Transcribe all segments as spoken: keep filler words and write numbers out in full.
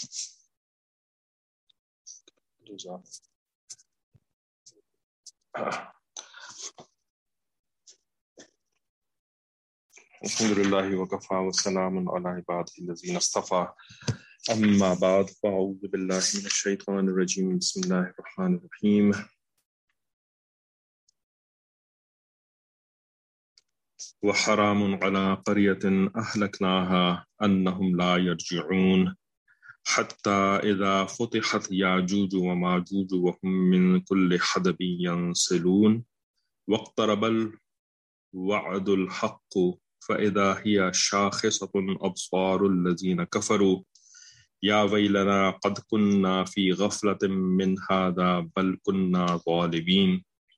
الحمد للہ وکفى وسلام علی عبادہ الذین اصطفى اما بعد فاعوذ باللہ من الشیطان الرجیم بسم اللہ الرحمن الرحیم وحرام علی قریۃ اہلکناها انہم لا یرجعون حتی اذا فتحت یاجوج وماجوج وهم من كل حدب ينسلون واقترب الوعد الحق فإذا هي شاخصة أبصار الذين كفروا يا ويلنا قد كنا في غفلة من هذا بل كنا ظالمين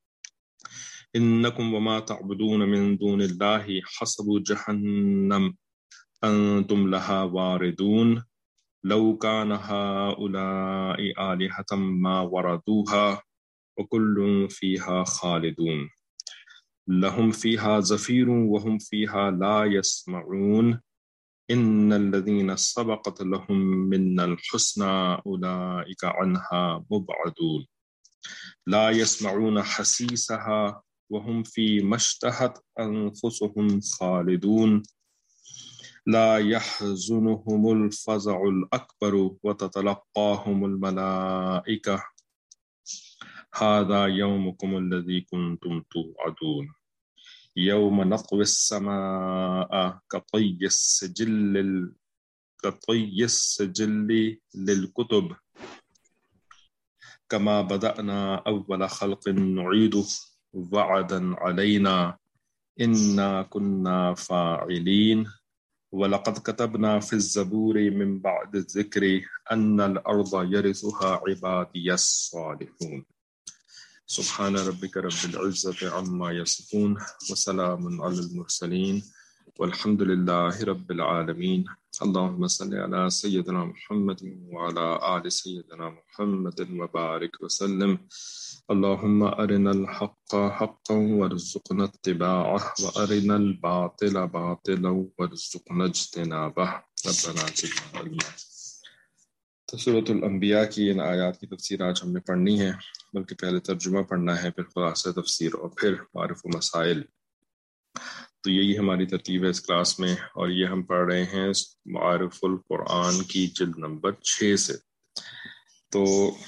إنكم وما تعبدون من دون الله حسب جهنم أنتم لها واردون لو كان هؤلاء آلهة ما وردوها وكل فيها خالدون لهم فيها زفير وهم فيها لا يسمعون إن الذين سبقت لهم منا الحسنى أولئك عنها مبعدون لا يسمعون حسيسها وهم فيما اشتهت أنفسهم خالدون لا يحزنهم الفزع الأكبر وتتلقاهم الملائكة هذا يومكم الذي كنتم توعدون يوم نطوي السماء كطي السجل كطي السجل للكتب كما بدأنا أول خلق نعيده وعدا علينا إنا كنا فاعلين ولقد كتبنا في الزبور من بعد الذكر أن الأرض يرثها عبادي الصالحون سبحان ربك رب العزة عما يصفون وسلام على المرسلين والحمد لله رب العالمين اللهم صل على سيدنا محمد وعلى آل سيدنا محمد وبارك وسلم اللهم أرنا الحق حقا وارزقنا اتباعه وأرنا الباطل باطلا وارزقنا اجتنابه ربنا زدنا علما۔ تو سورۃ الانبیاء کی ان آیات کی تفسیر آج ہم نے پڑھنی ہے، بلکہ پہلے ترجمہ پڑھنا ہے، پھر خلاصہ تفسیر اور پھر معارف و مسائل۔ تو یہی ہماری ترتیب ہے اس کلاس میں، اور یہ ہم پڑھ رہے ہیں معارف القرآن کی جلد نمبر چھ سے۔ تو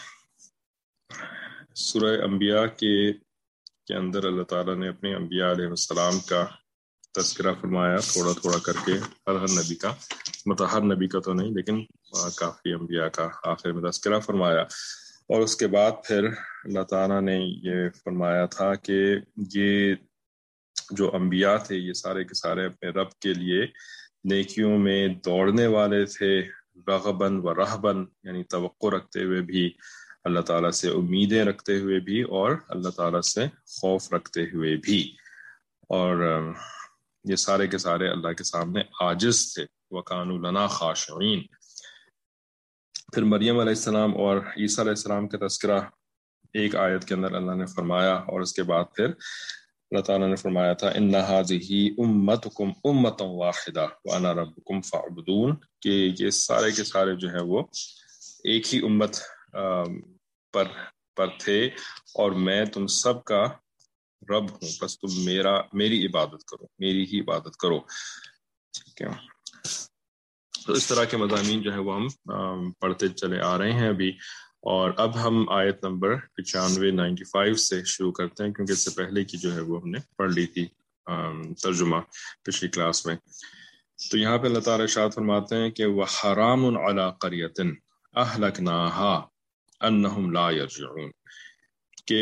سورہ انبیاء کے کے اندر اللہ تعالیٰ نے اپنے انبیاء علیہ السلام کا تذکرہ فرمایا، تھوڑا تھوڑا کر کے، ہر ہر نبی کا، مطلب ہر نبی کا تو نہیں لیکن کافی انبیاء کا آخر میں تذکرہ فرمایا۔ اور اس کے بعد پھر اللہ تعالیٰ نے یہ فرمایا تھا کہ یہ جو انبیاء تھے یہ سارے کے سارے اپنے رب کے لیے نیکیوں میں دوڑنے والے تھے، رغباً و رہباً، یعنی توقع رکھتے ہوئے بھی، اللہ تعالیٰ سے امیدیں رکھتے ہوئے بھی، اور اللہ تعالیٰ سے خوف رکھتے ہوئے بھی، اور یہ سارے کے سارے اللہ کے سامنے عاجز تھے۔ وَكَانُوا لَنَا خَاشِعِينَ۔ پھر مریم علیہ السلام اور عیسیٰ علیہ السلام کا تذکرہ ایک آیت کے اندر اللہ نے فرمایا، اور اس کے بعد پھر اللہ تعالیٰ نے فرمایا تھا إِنَّ هَٰذِهِ أُمَّتُكُمْ أُمَّةً وَاحِدَةً وَأَنَا رَبُّكُمْ فَاعْبُدُونَ، کہ یہ سارے کے سارے جو ہیں وہ ایک ہی امت پر پر تھے، اور میں تم سب کا رب ہوں، بس تم میرا میری عبادت کرو، میری ہی عبادت کرو۔ ٹھیک ہے، تو اس طرح کے مضامین جو ہے وہ ہم پڑھتے چلے آ رہے ہیں ابھی، اور اب ہم آیت نمبر پچانوے نائنٹی فائیو سے شروع کرتے ہیں، کیونکہ اس سے پہلے کی جو ہے وہ ہم نے پڑھ لی تھی ترجمہ پچھلی کلاس میں۔ تو یہاں پہ اللہ تعالیٰ ارشاد فرماتے ہیں کہ وَحَرَامٌ عَلَىٰ قَرْيَةٍ أَهْلَكْنَاهَا أَنَّهُمْ لَا يَرْجِعُونَ، کہ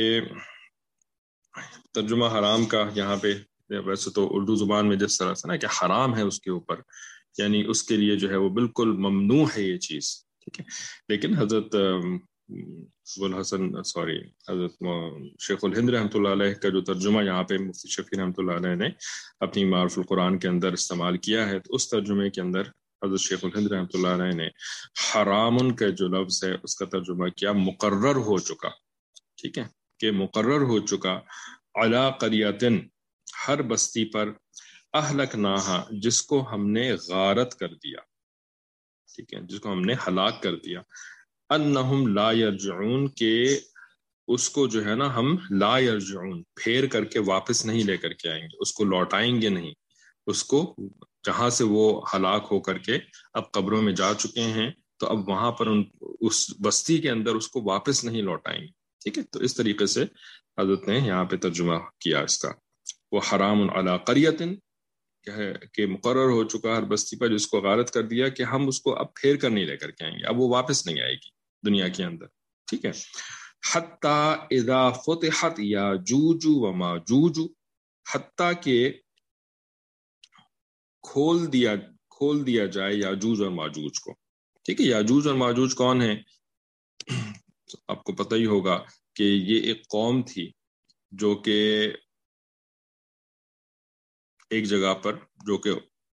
ترجمہ حرام کا یہاں پہ ویسے تو اردو زبان میں جس طرح سے نا کہ حرام ہے اس کے اوپر، یعنی اس کے لیے جو ہے وہ بالکل ممنوع ہے یہ چیز، ٹھیک ہے، لیکن حضرت ابوالحسن سوری حضرت شیخ الہند رحمۃ اللہ علیہ کا جو ترجمہ یہاں پہ مفتی شفیع رحمۃ اللہ علیہ نے اپنی معارف القرآن کے اندر استعمال کیا ہے، تو اس ترجمے کے اندر حضرت شیخ الہند رحمۃ اللہ علیہ نے حرام کا جو لفظ ہے اس کا ترجمہ کیا مقرر ہو چکا، ٹھیک ہے، کہ مقرر ہو چکا، علی قریۃن، ہر بستی پر، اہلکناہا، جس کو ہم نے غارت کر دیا، ٹھیک ہے، جس کو ہم نے ہلاک کر دیا. انہم لا یرجعون، کہ اس کو جو ہے نا ہم لا یرجعون پھیر کر کے واپس نہیں لے کر کے آئیں گے، اس کو لوٹائیں گے نہیں، اس کو جہاں سے وہ ہلاک ہو کر کے اب قبروں میں جا چکے ہیں تو اب وہاں پر ان اس بستی کے اندر اس کو واپس نہیں لوٹائیں گے. ٹھیک ہے، تو اس طریقے سے حضرت نے یہاں پہ ترجمہ کیا اس کا. وہ حرام علی قریۃ، کہ مقرر ہو چکا ہر بستی پر جس کو غارت کر دیا کہ ہم اس کو اب پھیر کر نہیں لے کر کے آئیں گے، اب وہ واپس نہیں آئے گی دنیا کے اندر. ٹھیک ہے، حتی اذا فتحت یاجوج و ماجوج، حتیٰ کہ کھول دیا کھول دیا جائے یاجوج اور ماجوج کو. ٹھیک ہے، یاجوج اور ماجوج کون ہیں؟ آپ کو پتہ ہی ہوگا کہ یہ ایک قوم تھی جو کہ ایک جگہ پر، جو کہ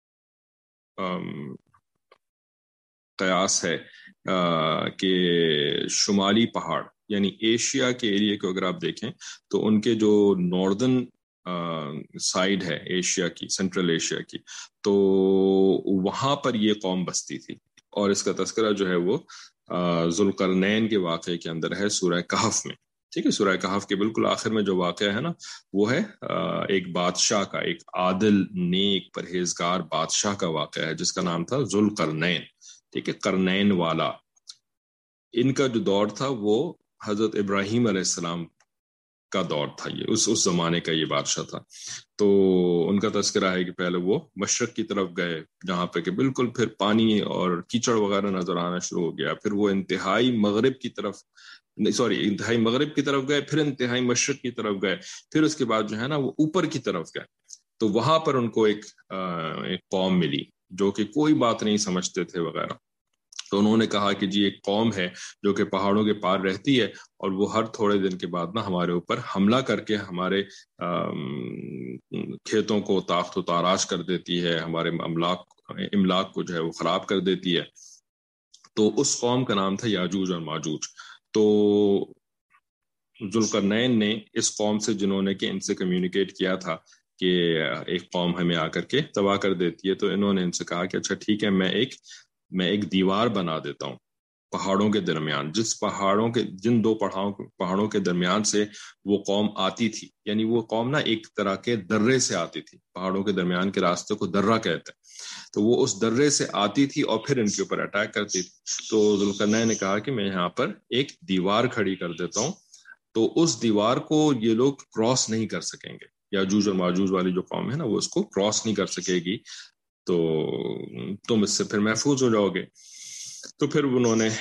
قیاس ہے کہ شمالی پہاڑ یعنی ایشیا کے ایریا کو اگر آپ دیکھیں تو ان کے جو ناردرن سائیڈ ہے ایشیا کی، سینٹرل ایشیا کی، تو وہاں پر یہ قوم بستی تھی. اور اس کا تذکرہ جو ہے وہ ذوالقرنین کے واقعے کے اندر ہے سورہ کہف میں. ٹھیک ہے، سورہ کہف کے بالکل آخر میں جو واقعہ ہے نا، وہ ہے ایک بادشاہ کا، ایک عادل نیک پرہیزگار بادشاہ کا واقعہ ہے جس کا نام تھا ذوالقرنین. ٹھیک ہے، قرنین والا. ان کا جو دور تھا وہ حضرت ابراہیم علیہ السلام کا دور تھا، یہ اس اس زمانے کا یہ بادشاہ تھا. تو ان کا تذکرہ ہے کہ پہلے وہ مشرق کی طرف گئے جہاں پہ کہ بالکل پھر پانی اور کیچڑ وغیرہ نظر آنا شروع ہو گیا، پھر وہ انتہائی مغرب کی طرف نہیں سوری انتہائی مغرب کی طرف گئے، پھر انتہائی مشرق کی طرف گئے، پھر اس کے بعد جو ہے نا وہ اوپر کی طرف گئے. تو وہاں پر ان کو ایک ایک قوم ملی جو کہ کوئی بات نہیں سمجھتے تھے وغیرہ. تو انہوں نے کہا کہ جی ایک قوم ہے جو کہ پہاڑوں کے پار رہتی ہے اور وہ ہر تھوڑے دن کے بعد نا ہمارے اوپر حملہ کر کے ہمارے کھیتوں کو تاخت و تاراج کر دیتی ہے، ہمارے املاک املاک کو جو ہے وہ خراب کر دیتی ہے. تو اس قوم کا نام تھا یاجوج اور ماجوج. تو ذوالقرنین نے اس قوم سے، جنہوں نے کہ ان سے کمیونیکیٹ کیا تھا کہ ایک قوم ہمیں آ کر کے تباہ کر دیتی ہے، تو انہوں نے ان سے کہا کہ اچھا ٹھیک ہے، میں ایک میں ایک دیوار بنا دیتا ہوں پہاڑوں کے درمیان، جس پہاڑوں کے جن دو پہاڑوں پہاڑوں کے درمیان سے وہ قوم آتی تھی. یعنی وہ قوم نا ایک طرح کے درے سے آتی تھی، پہاڑوں کے درمیان کے راستے کو درہ کہتے ہیں. تو وہ اس درے سے آتی تھی اور پھر ان کے اوپر اٹیک کرتی تھی. تو ذوالقرنین نے کہا کہ میں یہاں پر ایک دیوار کھڑی کر دیتا ہوں، تو اس دیوار کو یہ لوگ کراس نہیں کر سکیں گے. یاجوج اور ماجوج والی جو قوم ہے نا وہ اس کو کراس نہیں کر سکے گی، تو تم اس سے پھر محفوظ ہو جاؤ گے. تو پھر انہوں نے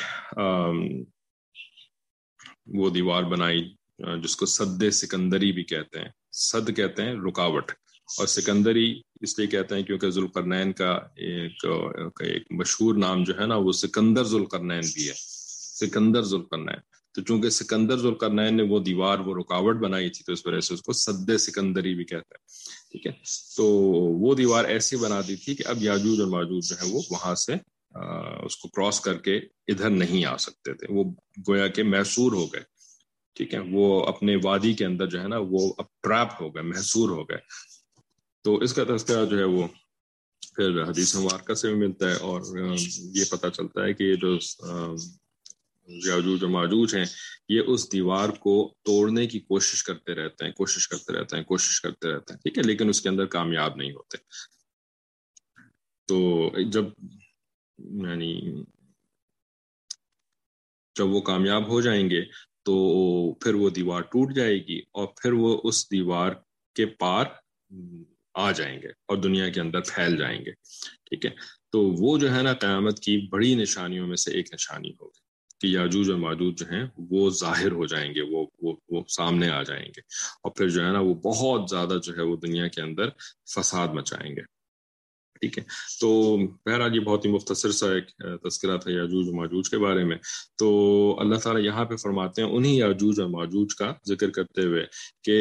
وہ دیوار بنائی جس کو سد سکندری بھی کہتے ہیں. سد کہتے ہیں رکاوٹ، اور سکندری اس لیے کہتے ہیں کیونکہ ذوالقرنین کا ایک ایک مشہور نام جو ہے نا وہ سکندر ذوالقرنین بھی ہے، سکندر ذوالقرنین. تو چونکہ سکندر ذوالقرنین نے وہ دیوار وہ رکاوٹ بنائی تھی تو اس وجہ سے اس کو سد سکندری بھی کہتے ہیں. ٹھیک ہے، تو وہ دیوار ایسی بنا دی تھی کہ اب یاجوج اور ماجوج جو ہے وہ وہاں سے اس کو کراس کر کے ادھر نہیں آ سکتے تھے، وہ گویا کہ محصور ہو گئے. ٹھیک ہے، وہ اپنے وادی کے اندر جو ہے نا وہ اب ٹریپ ہو گئے، محصور ہو گئے. تو اس کا تذکرہ جو ہے وہ پھر حدیث مبارکہ سے بھی ملتا ہے، اور یہ پتہ چلتا ہے کہ یہ جو یاجوج و ماجوج ہیں یہ اس دیوار کو توڑنے کی کوشش کرتے رہتے ہیں کوشش کرتے رہتے ہیں کوشش کرتے رہتے ہیں ٹھیک ہے، لیکن اس کے اندر کامیاب نہیں ہوتے. تو جب یعنی جب وہ کامیاب ہو جائیں گے تو پھر وہ دیوار ٹوٹ جائے گی اور پھر وہ اس دیوار کے پار آ جائیں گے اور دنیا کے اندر پھیل جائیں گے. ٹھیک ہے، تو وہ جو ہے نا قیامت کی بڑی نشانیوں میں سے ایک نشانی ہوگی کہ یاجوج اور ماجوج جو ہیں وہ ظاہر ہو جائیں گے، وہ وہ وہ سامنے آ جائیں گے اور پھر جو ہے نا وہ بہت زیادہ جو ہے وہ دنیا کے اندر فساد مچائیں گے. ٹھیک ہے، تو بہرحال یہ بہت ہی مختصر سا ایک تذکرہ تھا یاجوج و ماجوج کے بارے میں. تو اللہ تعالیٰ یہاں پہ فرماتے ہیں انہی یاجوج اور ماجوج کا ذکر کرتے ہوئے کہ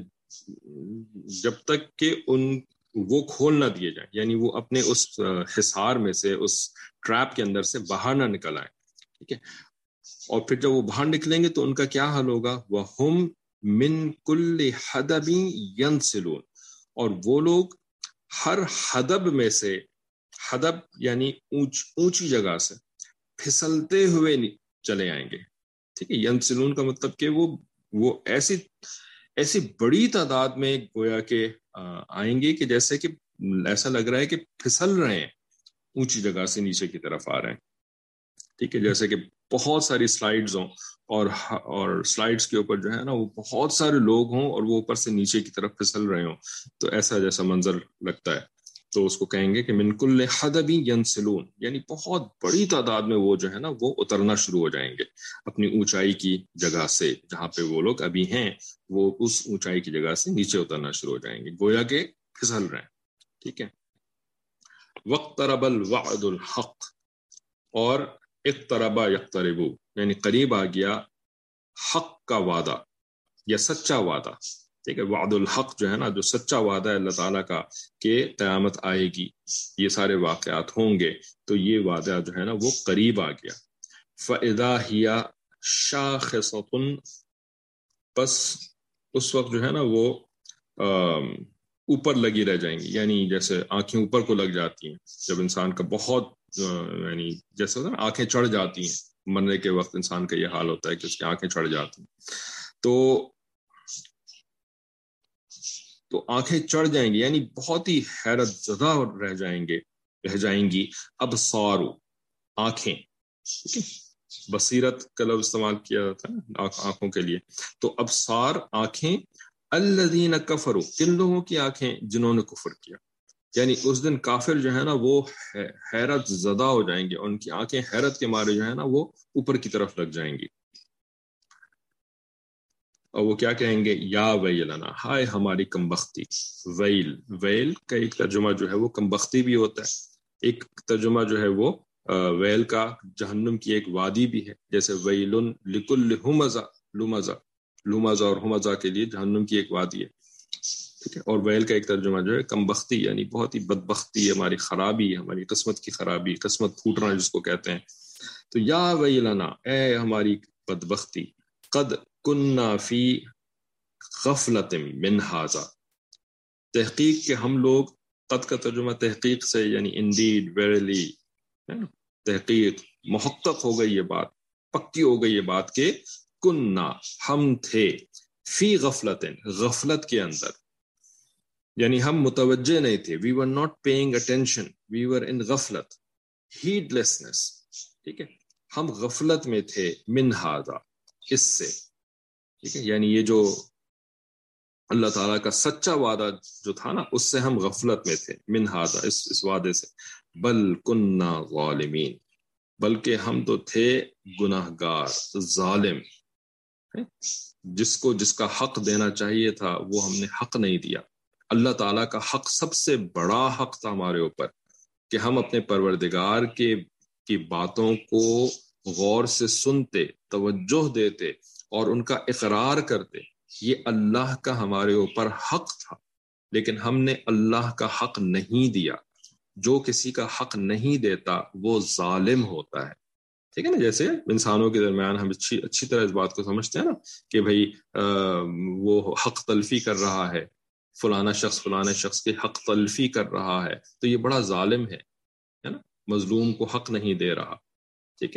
جب تک کہ ان وہ کھول نہ دیے جائیں، یعنی وہ اپنے اس حصار میں سے، اس ٹریپ کے اندر سے باہر نہ نکل آئیں. ٹھیک ہے، اور پھر جب وہ باہر نکلیں گے تو ان کا کیا حال ہوگا؟ وَهُمْ مِنْ كُلِّ حَدَبٍ يَنْسِلُونَ، اور وہ لوگ ہر حدب میں سے حدب یعنی اونچ اونچی جگہ سے پھسلتے ہوئے چلے آئیں گے. ٹھیک ہے, ینسلون کا مطلب کہ وہ وہ ایسی ایسی بڑی تعداد میں گویا کہ آئیں گے کہ جیسے کہ ایسا لگ رہا ہے کہ پھسل رہے ہیں, اونچی جگہ سے نیچے کی طرف آ رہے ہیں. ٹھیک ہے, جیسے کہ بہت ساری سلائیڈز ہوں اور اور سلائیڈز کے اوپر جو ہے نا وہ بہت سارے لوگ ہوں اور وہ اوپر سے نیچے کی طرف پھسل رہے ہوں, تو ایسا جیسا منظر لگتا ہے. تو اس کو کہیں گے کہ من کل حدب ینسلون, یعنی بہت بڑی تعداد میں وہ جو ہے نا وہ اترنا شروع ہو جائیں گے اپنی اونچائی کی جگہ سے, جہاں پہ وہ لوگ ابھی ہیں وہ اس اونچائی کی جگہ سے نیچے اترنا شروع ہو جائیں گے, گویا کہ پھسل رہے ہیں. ٹھیک ہے, وقترب الوعد الحق, اور اقترب یقترب یعنی قریب آ گیا حق کا وعدہ یا سچا وعدہ. ٹھیک ہے, وعد الحق جو ہے نا, جو سچا وعدہ ہے اللہ تعالیٰ کا کہ قیامت آئے گی, یہ سارے واقعات ہوں گے, تو یہ وعدہ جو ہے نا وہ قریب آ گیا. فَإِذَا هِيَ شَاخِصَةٌ, بس اس وقت جو ہے نا وہ اوپر لگی رہ جائیں گی, یعنی جیسے آنکھیں اوپر کو لگ جاتی ہیں جب انسان کا بہت یعنی جیسے ہوتا ہے نا آنکھیں چڑھ جاتی ہیں, مرنے کے وقت انسان کا یہ حال ہوتا ہے کہ اس کی آنکھیں چڑھ جاتی ہیں, تو تو آنکھیں چڑھ جائیں گی یعنی بہت ہی حیرت زدہ رہ جائیں گے رہ جائیں گی. ابصار, آنکھیں, ٹھیک ہے, بصیرت کا لفظ استعمال کیا جاتا ہے آنکھوں کے لیے, تو ابصار آنکھیں, الذین کفروا, کن لوگوں کی آنکھیں, جنہوں نے کفر کیا. یعنی اس دن کافر جو ہے نا وہ حیرت زدہ ہو جائیں گے, ان کی آنکھیں حیرت کے مارے جو ہے نا وہ اوپر کی طرف لگ جائیں گی, اور وہ کیا کہیں گے, یا ویلنا, ہائے ہماری کمبختی. ویل, ویل کا ایک ترجمہ جو ہے وہ کمبختی بھی ہوتا ہے, ایک ترجمہ جو ہے وہ ویل کا جہنم کی ایک وادی بھی ہے, جیسے ویل لکل ہمزہ, لمزہ, لمزہ اور ہمزہ کے لیے جہنم کی ایک وادی ہے. ٹھیک ہے, اور ویل کا ایک ترجمہ جو ہے کمبختی, یعنی بہت ہی بدبختی, ہماری خرابی, ہماری قسمت کی خرابی, قسمت پھوٹنا جس کو کہتے ہیں. تو یا ویلنا, اے ہماری بدبختی, قد کننا فی غفلت من ھذا, تحقیق کہ ہم لوگ, قد کا ترجمہ تحقیق سے یعنی indeed, verily, تحقیق, محقق ہو گئی یہ بات, پکی ہو گئی یہ بات کہ کننا, ہم تھے, فی غفلت, غفلت کے اندر, یعنی ہم متوجہ نہیں تھے, we were not paying attention, we were in غفلت, heedlessness. ٹھیک ہے, ہم غفلت میں تھے, من ھذا, اس سے. ٹھیک ہے, یعنی یہ جو اللہ تعالیٰ کا سچا وعدہ جو تھا نا, اس سے ہم غفلت میں تھے, من ھذا, اس اس وعدے سے. بل کننا ظالمین, بلکہ ہم تو تھے گناہگار, ظالم, جس کو جس کا حق دینا چاہیے تھا وہ ہم نے حق نہیں دیا. اللہ تعالیٰ کا حق سب سے بڑا حق تھا ہمارے اوپر, کہ ہم اپنے پروردگار کے کی باتوں کو غور سے سنتے, توجہ دیتے اور ان کا اقرار کرتے. یہ اللہ کا ہمارے اوپر حق تھا, لیکن ہم نے اللہ کا حق نہیں دیا. جو کسی کا حق نہیں دیتا وہ ظالم ہوتا ہے. ٹھیک ہے نا, جیسے انسانوں کے درمیان ہم اچھی اچھی طرح اس بات کو سمجھتے ہیں نا کہ بھائی وہ حق تلفی کر رہا ہے, فلانا شخص فلانا شخص کے حق تلفی کر رہا ہے, تو یہ بڑا ظالم ہے ہے نا, مظلوم کو حق نہیں دے رہا. ٹھیک ہے,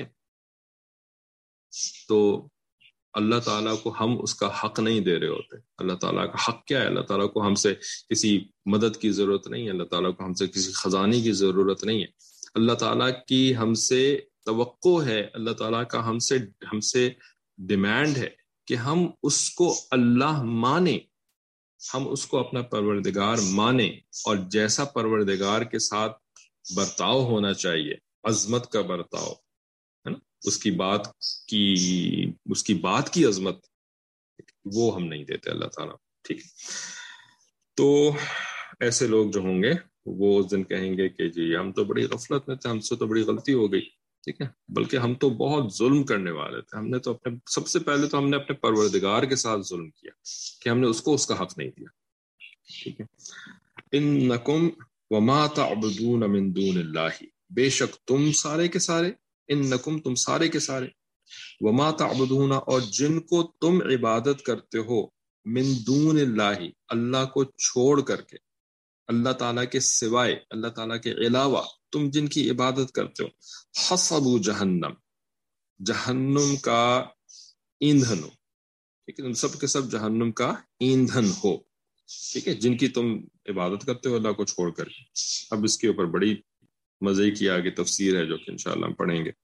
تو اللہ تعالیٰ کو ہم اس کا حق نہیں دے رہے ہوتے. اللہ تعالیٰ کا حق کیا ہے؟ اللہ تعالیٰ کو ہم سے کسی مدد کی ضرورت نہیں ہے, اللہ تعالیٰ کو ہم سے کسی خزانے کی ضرورت نہیں ہے. اللہ تعالیٰ کی ہم سے توقع ہے, اللہ تعالیٰ کا ہم سے ہم سے ڈیمانڈ ہے کہ ہم اس کو اللہ مانیں, ہم اس کو اپنا پروردگار مانیں, اور جیسا پروردگار کے ساتھ برتاؤ ہونا چاہیے, عظمت کا برتاؤ ہے نا, اس کی بات کی اس کی بات کی عظمت, وہ ہم نہیں دیتے اللہ تعالیٰ. ٹھیک ہے, تو ایسے لوگ جو ہوں گے وہ اس دن کہیں گے کہ جی ہم تو بڑی غفلت میں تھے, ہم سے تو بڑی غلطی ہو گئی. ٹھیک ہے, بلکہ ہم تو بہت ظلم کرنے والے تھے, ہم نے تو اپنے سب سے پہلے تو ہم نے اپنے پروردگار کے ساتھ ظلم کیا کہ ہم نے اس کو اس کا حق نہیں دیا. ٹھیک ہے, انکم وما تعبدون من دون اللہ, بے شک تم سارے کے سارے, انکم تم سارے کے سارے, وما تعبدون اور جن کو تم عبادت کرتے ہو, من دون اللہ اللہ کو چھوڑ کر کے, اللہ تعالیٰ کے سوائے, اللہ تعالیٰ کے علاوہ تم جن کی عبادت کرتے ہو، حسب جہنم، جہنم کا ایندھن ہو، ٹھیک ہے، تم سب کے سب جہنم کا ایندھن ہو، ٹھیک ہے، جن کی تم عبادت کرتے ہو اللہ کو چھوڑ کر۔ اب اس کے اوپر بڑی مزے کی آگے تفسیر ہے جو کہ انشاءاللہ ہم پڑھیں گے۔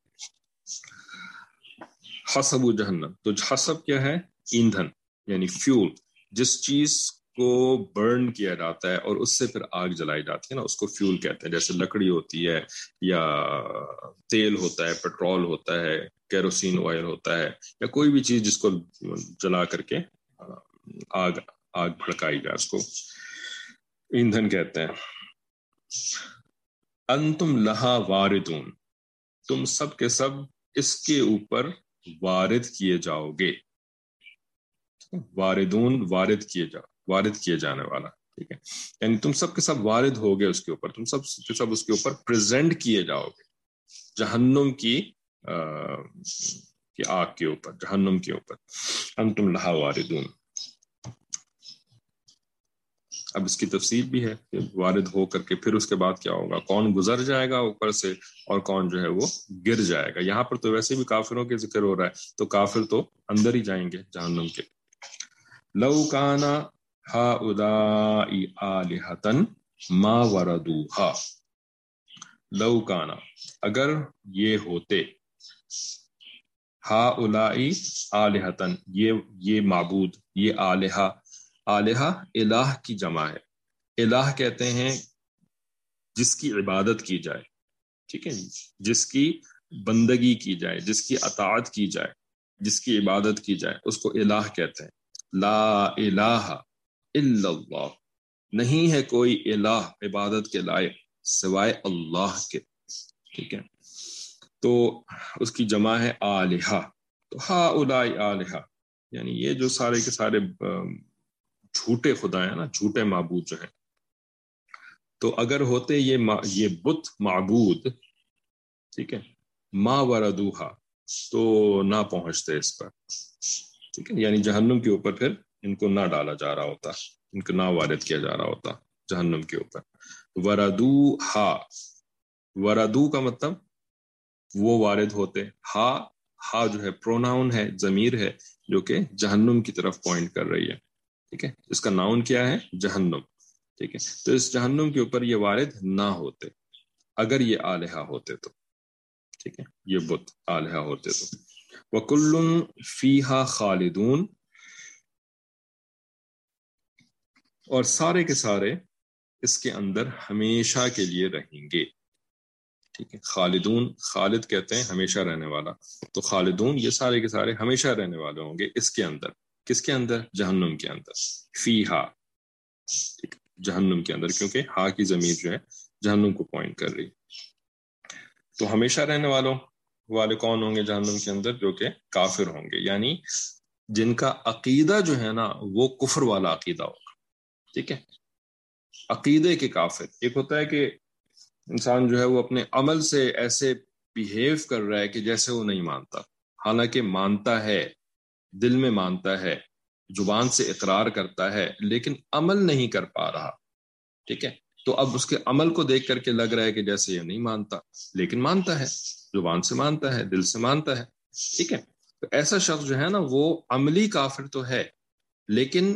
حسب جہنم، تو حسب کیا ہے؟ ایندھن یعنی فیول، جس چیز کو برن کیا جاتا ہے اور اس سے پھر آگ جلائی جاتی ہے نا، اس کو فیول کہتے ہیں۔ جیسے لکڑی ہوتی ہے یا تیل ہوتا ہے، پیٹرول ہوتا ہے، کیروسین آئل ہوتا ہے، یا کوئی بھی چیز جس کو جلا کر کے آگ آگ بھڑکائی جائے، اس کو ایندھن کہتے ہیں۔ انتم لہا واردون، تم سب کے سب اس کے اوپر وارد کیے جاؤ گے۔ واردون، وارد کیے جاؤ، وارد کیے جانے والا، ٹھیک ہے، یعنی تم سب کے سب وارد ہوگے اس کے اوپر، تم سب کے سب اس کے اوپر پریزنٹ کیے جاؤ گے، جہنم کی کی آگ کے اوپر، جہنم کے اوپر۔ انتم لہا واردون، اب اس کی تفصیل بھی ہے کہ وارد ہو کر کے پھر اس کے بعد کیا ہوگا، کون گزر جائے گا اوپر سے اور کون جو ہے وہ گر جائے گا۔ یہاں پر تو ویسے بھی کافروں کے ذکر ہو رہا ہے، تو کافر تو اندر ہی جائیں گے جہنم کے۔ لو کان ہؤلاء آلہۃ ما وردوہا، لو کان، اگر یہ ہوتے، ہؤلاء آلہۃ، یہ یہ معبود، یہ آلہہ، آلہہ الہ کی جمع ہے۔ الہ کہتے ہیں جس کی عبادت کی جائے، ٹھیک ہے، جس کی بندگی کی جائے، جس کی اطاعت کی جائے، جس کی عبادت کی جائے، اس کو الہ کہتے ہیں۔ لا الہ الا اللہ، نہیں ہے کوئی الہ عبادت کے لائق سوائے اللہ کے، ٹھیک ہے، تو اس کی جمع ہے آلہہ۔ تو ہؤلاء آلہہ یعنی یہ جو سارے کے سارے جھوٹے خدا ہیں نا، جھوٹے معبود جو ہیں، تو اگر ہوتے یہ یہ بت معبود، ٹھیک ہے، ما وردوہا، تو نہ پہنچتے اس پر، ٹھیک ہے، یعنی جہنم کے اوپر پھر ان کو نہ ڈالا جا رہا ہوتا، ان کو نہ وارد کیا جا رہا ہوتا جہنم کے اوپر۔ وردوہا، وردو کا مطلب وہ وارد ہوتے، ہا ہا جو ہے پروناؤن ہے، ضمیر ہے جو کہ جہنم کی طرف پوائنٹ کر رہی ہے، ٹھیک ہے، اس کا ناؤن کیا ہے؟ جہنم، ٹھیک ہے، تو اس جہنم کے اوپر یہ وارد نہ ہوتے اگر یہ آلہہ ہوتے تو، ٹھیک ہے، یہ بت آلہہ ہوتے تو۔ وَكُلٌّ فِيهَا خَالِدُونَ، اور سارے کے سارے اس کے اندر ہمیشہ کے لیے رہیں گے، ٹھیک ہے، خالدون، خالد کہتے ہیں ہمیشہ رہنے والا، تو خالدون یہ سارے کے سارے ہمیشہ رہنے والے ہوں گے اس کے اندر۔ کس کے اندر؟ جہنم کے اندر، فیہا، ٹھیک، جہنم کے اندر، کیونکہ ہا کی ضمیر جو ہے جہنم کو پوائنٹ کر رہی۔ تو ہمیشہ رہنے والوں والے کون ہوں گے جہنم کے اندر؟ جو کہ کافر ہوں گے، یعنی جن کا عقیدہ جو ہے نا وہ کفر والا عقیدہ ہوگا، ٹھیک ہے، عقیدے کے کافر۔ ایک ہوتا ہے کہ انسان جو ہے وہ اپنے عمل سے ایسے بیہیو کر رہا ہے کہ جیسے وہ نہیں مانتا، حالانکہ مانتا ہے، دل میں مانتا ہے، زبان سے اقرار کرتا ہے، لیکن عمل نہیں کر پا رہا، ٹھیک ہے، تو اب اس کے عمل کو دیکھ کر کے لگ رہا ہے کہ جیسے یہ نہیں مانتا، لیکن مانتا ہے، زبان سے مانتا ہے، دل سے مانتا ہے، ٹھیک ہے، تو ایسا شخص جو ہے نا وہ عملی کافر تو ہے لیکن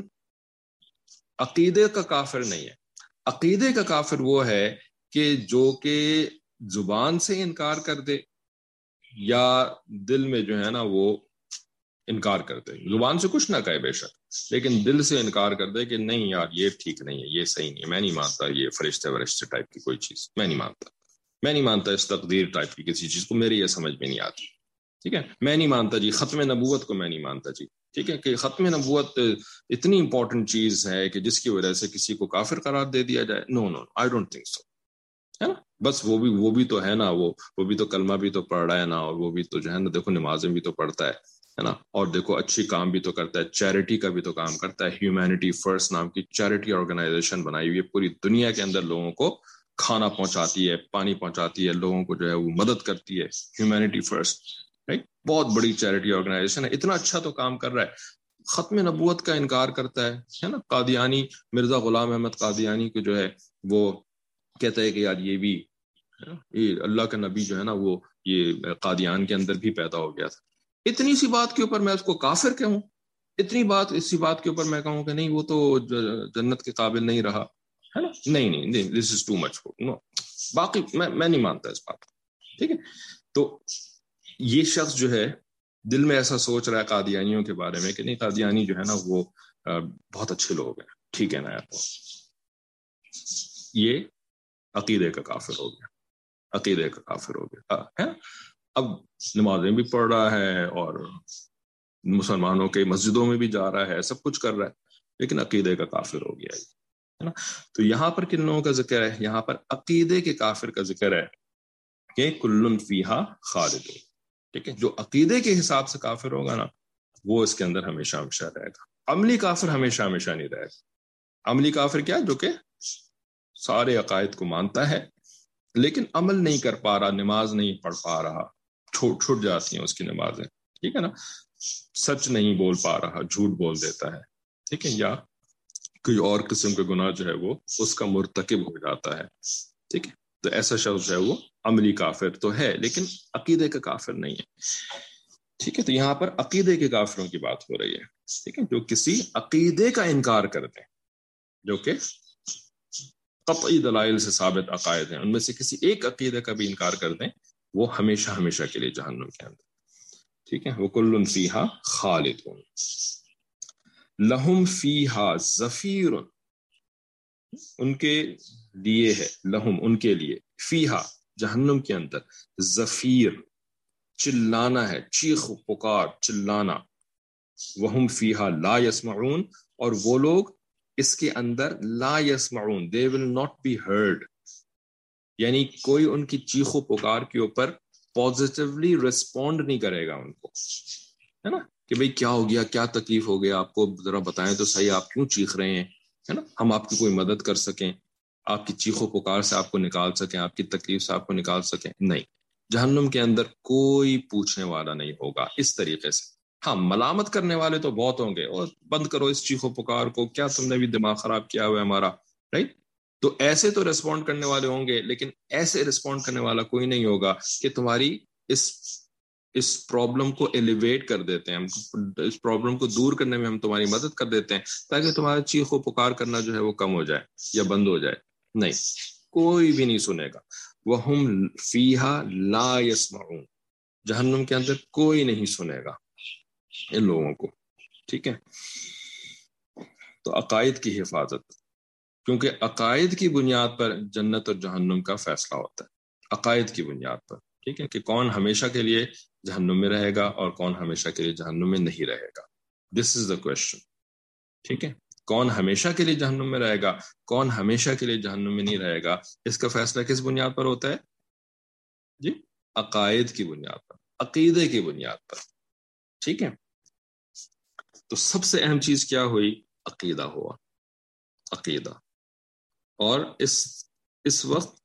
عقیدے کا کافر نہیں ہے۔ عقیدے کا کافر وہ ہے کہ جو کہ زبان سے انکار کر دے یا دل میں جو ہے نا وہ انکار کر دے، زبان سے کچھ نہ کہے بے شک، لیکن دل سے انکار کر دے کہ نہیں یار یہ ٹھیک نہیں ہے، یہ صحیح نہیں ہے، میں نہیں مانتا یہ فرشتے ورشتے ٹائپ کی کوئی چیز، میں نہیں مانتا، میں نہیں مانتا اس تقدیر ٹائپ کی کسی چیز کو، میری یہ سمجھ میں نہیں آتی، ٹھیک ہے، میں نہیں مانتا جی ختم نبوت کو، میں نہیں مانتا جی، ٹھیک ہے، کہ ختم نبوت اتنی امپورٹنٹ چیز ہے کہ جس کی وجہ سے کسی کو کافر قرار دے دیا جائے، نو نو آئی ڈونٹ تھنک سو، ہے نا، بس وہ بھی وہ بھی تو ہے نا، وہ وہ بھی تو کلمہ بھی تو پڑھ رہا ہے نا، اور وہ بھی تو جو ہے نا دیکھو نمازیں بھی تو پڑھتا ہے ہے نا، اور دیکھو اچھی کام بھی تو کرتا ہے، چیریٹی کا بھی تو کام کرتا ہے، ہیومینٹی فرسٹ نام کی چیریٹی آرگنائزیشن بنائی ہوئی ہے، پوری دنیا کے اندر لوگوں کو کھانا پہنچاتی ہے، پانی پہنچاتی ہے، لوگوں کو جو ہے وہ مدد کرتی ہے، ہیومینٹی فرسٹ، رائٹ، بہت بڑی چیریٹی آرگنائزیشن ہے، اتنا اچھا تو کام کر رہا ہے، ختم نبوت کا انکار کرتا ہے ہے نا۔ قادیانی مرزا غلام احمد قادیانی کو جو ہے وہ کہتا ہے کہ یار یہ بھی یہ اللہ کا نبی جو ہے نا وہ یہ قادیان کے اندر بھی پیدا ہو گیا تھا. اتنی سی بات کے اوپر میں اس کو کافر کہوں؟ اتنی بات اسی بات کے اوپر میں کہوں کہ نہیں وہ تو جنت کے قابل نہیں رہا ہے نا؟ نہیں نہیں دس از ٹو مچ. نو باقی میں میں نہیں مانتا اس بات کو. ٹھیک ہے. تو یہ شخص جو ہے دل میں ایسا سوچ رہا ہے قادیانیوں کے بارے میں کہ نہیں قادیانی جو ہے نا وہ بہت اچھے لوگ ہیں. ٹھیک ہے نا یار، یہ عقیدے کا کافر ہو گیا. عقیدے کا کافر ہو گیا ہے. اب نمازیں بھی پڑھ رہا ہے اور مسلمانوں کے مسجدوں میں بھی جا رہا ہے، سب کچھ کر رہا ہے، لیکن عقیدے کا کافر ہو گیا ہے نا. تو یہاں پر کن لوگوں کا ذکر ہے؟ یہاں پر عقیدے کے کافر کا ذکر ہے کہ کلن فیہا خالد. ٹھیک ہے. جو عقیدے کے حساب سے کافر ہوگا نا وہ اس کے اندر ہمیشہ ہمیشہ رہے گا. عملی کافر ہمیشہ ہمیشہ نہیں رہے گا. عملی کافر کیا؟ جو کہ سارے عقائد کو مانتا ہے لیکن عمل نہیں کر پا رہا، نماز نہیں پڑھ پا رہا، چھوٹ چھوٹ جاتی ہیں اس کی نمازیں. ٹھیک ہے نا. سچ نہیں بول پا رہا، جھوٹ بول دیتا ہے. ٹھیک ہے. یا کوئی اور قسم کا گناہ جو ہے وہ اس کا مرتکب ہو جاتا ہے. ٹھیک ہے. تو ایسا شخص جو ہے وہ عملی کافر تو ہے لیکن عقیدے کا کافر نہیں ہے. ٹھیک ہے. تو یہاں پر عقیدے کے کافروں کی بات ہو رہی ہے. ٹھیک ہے. جو کسی عقیدے کا انکار کرتے ہیں، جو کہ قطعی دلائل سے ثابت عقائد ہیں، ان میں سے کسی ایک عقیدے کا بھی انکار کر دیں وہ ہمیشہ ہمیشہ کے لیے جہنم کے اندر. ٹھیک ہے. وَكُلٌّ فِيهَا خَالِدٌ لَهُمْ فِيهَا زَفِيرٌ. ان کے لیے ہے، لہم ان کے لیے، فیہا جہنم کے اندر، زفیر چلانا ہے، چیخ پکار چلانا. وہم فیہا لا یسمعون اور وہ لوگ اس کے اندر لا یسمعون، they will not be heard. یعنی کوئی ان کی چیخ و پکار کے اوپر پازیٹیولی ریسپونڈ نہیں کرے گا ان کو، ہے نا، کہ بھئی کیا ہو گیا، کیا تکلیف ہو گیا، آپ کو ذرا بتائیں تو صحیح آپ کیوں چیخ رہے ہیں، ہے نا، ہم آپ کی کوئی مدد کر سکیں، آپ کی چیخ و پکار سے آپ کو نکال سکیں، آپ کی تکلیف سے آپ کو نکال سکیں. نہیں، جہنم کے اندر کوئی پوچھنے والا نہیں ہوگا اس طریقے سے. ہاں ملامت کرنے والے تو بہت ہوں گے، اور بند کرو اس چیخ و پکار کو، کیا تم نے بھی دماغ خراب کیا ہوا ہے ہمارا، رائٹ. تو ایسے تو ریسپونڈ کرنے والے ہوں گے لیکن ایسے ریسپونڈ کرنے والا کوئی نہیں ہوگا کہ تمہاری اس اس پرابلم کو ایلیویٹ کر دیتے ہیں، ہم اس پرابلم کو دور کرنے میں ہم تمہاری مدد کر دیتے ہیں تاکہ تمہارا چیخ و پکار کرنا جو ہے وہ کم ہو جائے یا بند ہو جائے. نہیں، کوئی بھی نہیں سنے گا. وَهُمْ فِيهَا لَا يَسْمَعُونَ. جہنم کے اندر کوئی نہیں سنے گا ان لوگوں کو. ٹھیک ہے. تو عقائد کی حفاظت، کیونکہ عقائد کی بنیاد پر جنت اور جہنم کا فیصلہ ہوتا ہے. عقائد کی بنیاد پر. ٹھیک ہے. کہ کون ہمیشہ کے لیے جہنم میں رہے گا اور کون ہمیشہ کے لیے جہنم میں نہیں رہے گا. دس از دا کوشچن. ٹھیک ہے. کون ہمیشہ کے لیے جہنم میں رہے گا، کون ہمیشہ کے لیے جہنم میں نہیں رہے گا، اس کا فیصلہ کس بنیاد پر ہوتا ہے جی؟ عقائد کی بنیاد پر، عقیدے کی بنیاد پر. ٹھیک ہے. تو سب سے اہم چیز کیا ہوئی؟ عقیدہ ہوا. عقیدہ. اور اس اس وقت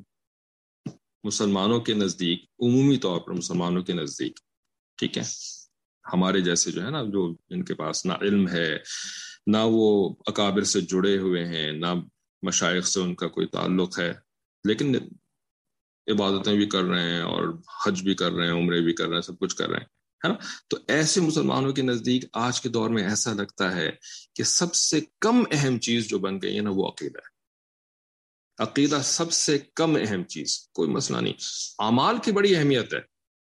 مسلمانوں کے نزدیک، عمومی طور پر مسلمانوں کے نزدیک، ٹھیک ہے، ہمارے جیسے جو ہے نا، جو جن کے پاس نہ علم ہے، نہ وہ اکابر سے جڑے ہوئے ہیں، نہ مشائخ سے ان کا کوئی تعلق ہے، لیکن عبادتیں بھی کر رہے ہیں اور حج بھی کر رہے ہیں، عمرے بھی کر رہے ہیں، سب کچھ کر رہے ہیں، ہے نا. تو ایسے مسلمانوں کے نزدیک آج کے دور میں ایسا لگتا ہے کہ سب سے کم اہم چیز جو بن گئی ہے نا وہ عقیدہ ہے. عقیدہ سب سے کم اہم چیز، کوئی مسئلہ نہیں. اعمال کی بڑی اہمیت ہے.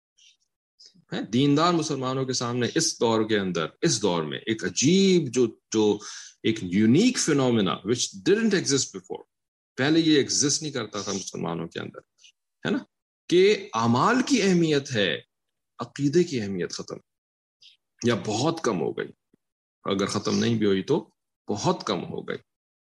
دیندار مسلمانوں کے سامنے اس دور کے اندر، اس دور میں ایک عجیب جو جو ایک unique phenomena which didn't exist before، پہلے یہ ایگزسٹ نہیں کرتا تھا مسلمانوں کے اندر، ہے نا، کہ اعمال کی اہمیت ہے، عقیدے کی اہمیت ختم یا بہت کم ہو گئی. اگر ختم نہیں بھی ہوئی تو بہت کم ہو گئی.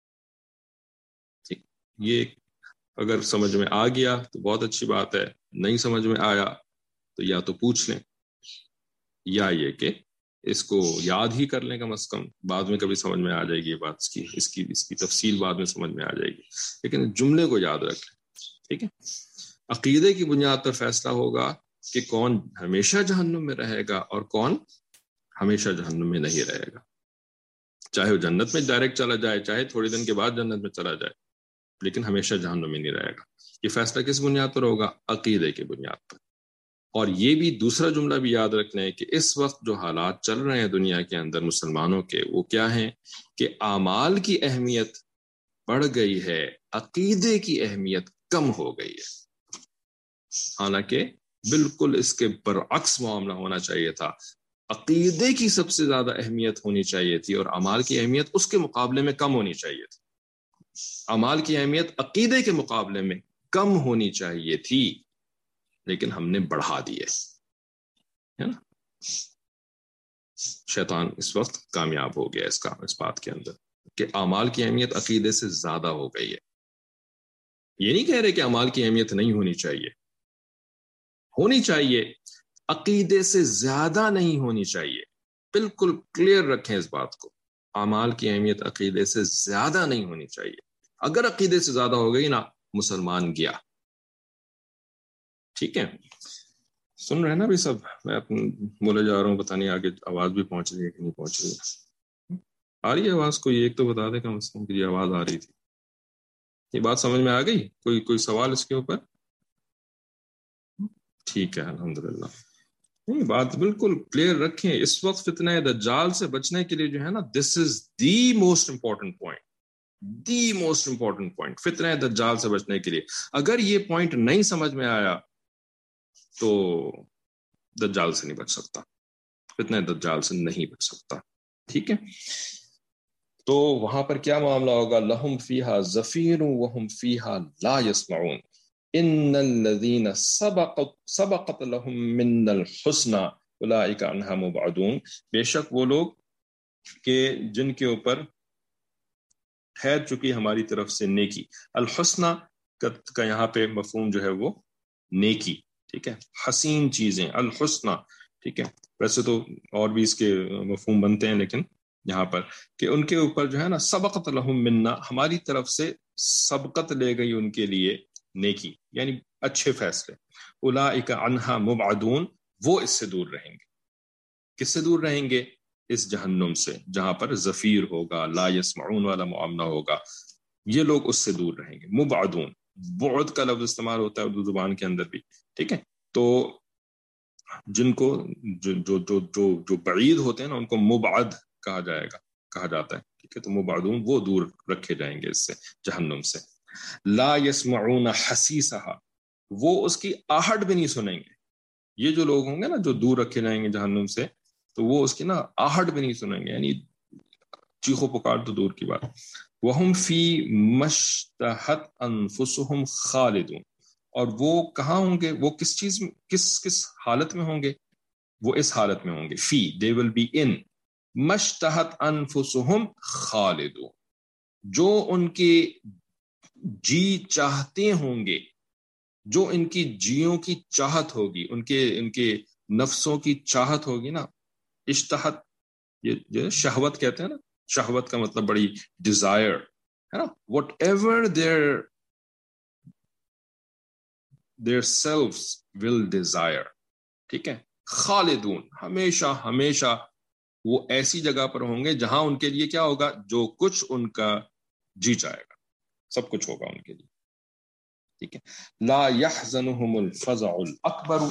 ٹھیک. یہ اگر سمجھ میں آ گیا تو بہت اچھی بات ہے، نہیں سمجھ میں آیا تو یا تو پوچھ لیں، یا یہ کہ اس کو یاد ہی کر لیں کم از کم. بعد میں کبھی سمجھ میں آ جائے گی یہ بات، اس کی اس کی اس کی تفصیل بعد میں سمجھ میں آ جائے گی، لیکن جملے کو یاد رکھ لیں. ٹھیک ہے. عقیدے کی بنیاد پر فیصلہ ہوگا کہ کون ہمیشہ جہنم میں رہے گا اور کون ہمیشہ جہنم میں نہیں رہے گا. چاہے وہ جنت میں ڈائریکٹ چلا جائے، چاہے تھوڑے دن کے بعد جنت میں چلا جائے، لیکن ہمیشہ جہنم میں نہیں رہے گا. یہ فیصلہ کس بنیاد پر ہوگا؟ عقیدے کی بنیاد پر. اور یہ بھی دوسرا جملہ بھی یاد رکھنا ہے کہ اس وقت جو حالات چل رہے ہیں دنیا کے اندر مسلمانوں کے، وہ کیا ہیں کہ اعمال کی اہمیت بڑھ گئی ہے، عقیدے کی اہمیت کم ہو گئی ہے. حالانکہ بالکل اس کے برعکس معاملہ ہونا چاہیے تھا. عقیدے کی سب سے زیادہ اہمیت ہونی چاہیے تھی اور اعمال کی اہمیت اس کے مقابلے میں کم ہونی چاہیے تھی. اعمال کی اہمیت عقیدے کے مقابلے میں کم ہونی چاہیے تھی، لیکن ہم نے بڑھا دی ہے نا. شیطان اس وقت کامیاب ہو گیا اس کا اس بات کے اندر کہ اعمال کی اہمیت عقیدے سے زیادہ ہو گئی ہے. یہ نہیں کہہ رہے کہ اعمال کی اہمیت نہیں ہونی چاہیے، ہونی چاہیے، عقیدے سے زیادہ نہیں ہونی چاہیے. بالکل کلیئر رکھیں اس بات کو، اعمال کی اہمیت عقیدے سے زیادہ نہیں ہونی چاہیے. اگر عقیدے سے زیادہ ہو گئی نا، مسلمان گیا. ٹھیک ہے، سن رہے ہیں نا بھی سب؟ میں بولے جا رہا ہوں، پتہ نہیں آگے آواز بھی پہنچ رہی ہے کہ نہیں پہنچ رہی ہے. آ رہی ہے آواز؟ کوئی ایک تو بتا دے کم از کم کہ یہ آواز آ رہی تھی. یہ بات سمجھ میں آ گئی؟ کوئی کوئی سوال اس کے اوپر؟ ٹھیک ہے، الحمدللہ. نہیں، بات بالکل کلیئر رکھیں. اس وقت فتنہ دجال سے بچنے کے لیے جو ہے نا، this is the most important point, the most important point فتنہ دجال سے بچنے کے لیے. اگر یہ پوائنٹ نہیں سمجھ میں آیا تو دجال سے نہیں بچ سکتا، فتنہ دجال سے نہیں بچ سکتا. ٹھیک ہے، تو وہاں پر کیا معاملہ ہوگا؟ لہم فیہا زفیر وہم فیہا لا یسمعون ان الذین سبقت سبقت لہم من الحسنى اولئک عنہا مبعدون. بے شک وہ لوگ کہ جن کے اوپر ٹھہر چکی ہماری طرف سے نیکی. الحسنى کا یہاں پہ مفہوم جو ہے وہ نیکی. ٹھیک ہے، حسین چیزیں، الحسنى. ٹھیک ہے، ویسے تو اور بھی اس کے مفہوم بنتے ہیں، لیکن یہاں پر کہ ان کے اوپر جو ہے نا، سبقت لہم منا، ہماری طرف سے سبقت لے گئی ان کے لیے نیکی، یعنی اچھے فیصلے. اولئک عنہا مبعدون، وہ اس سے دور رہیں گے. کس سے دور رہیں گے؟ اس جہنم سے، جہاں پر زفیر ہوگا، لا یسمعون والا معاملہ ہوگا. یہ لوگ اس سے دور رہیں گے. مبعدون، بعد کا لفظ استعمال ہوتا ہے اردو زبان کے اندر بھی. ٹھیک ہے، تو جن کو جو جو جو جو, جو بعید ہوتے ہیں نا، ان کو مبعد کہا جائے گا، کہا جاتا ہے. ٹھیک ہے، تو مبعدون وہ دور رکھے جائیں گے اس سے، جہنم سے. لا یسمعون حسیسها، وہ اس کی آہٹ بھی نہیں سنیں گے. یہ جو لوگ ہوں گے نا جو دور رکھے جائیں گے جہنم سے، تو وہ اس کی نا آہٹ بھی نہیں سنیں گے، یعنی چیخو پکار تو دور کی بات. وہم فی مشتہت انفسہم خالدون، اور وہ کہاں ہوں گے؟ وہ کس چیز میں، کس کس حالت میں ہوں گے؟ وہ اس حالت میں ہوں گے، فی they will be in مشتہت انفسہم خالدون، جو ان کے جی چاہتے ہوں گے، جو ان کی جیوں کی چاہت ہوگی، ان کے ان کے نفسوں کی چاہت ہوگی نا. اشتہت یہ شہوت کہتے ہیں نا، شہوت کا مطلب بڑی ڈیزائر ہے نا. Whatever their their selves will desire. ٹھیک ہے، خالدون، ہمیشہ ہمیشہ وہ ایسی جگہ پر ہوں گے جہاں ان کے لیے کیا ہوگا؟ جو کچھ ان کا جی چاہے گا، سب کچھ ہوگا ان کے لیے. ٹھیک ہے، لا يحزنهم الفزع الاکبر،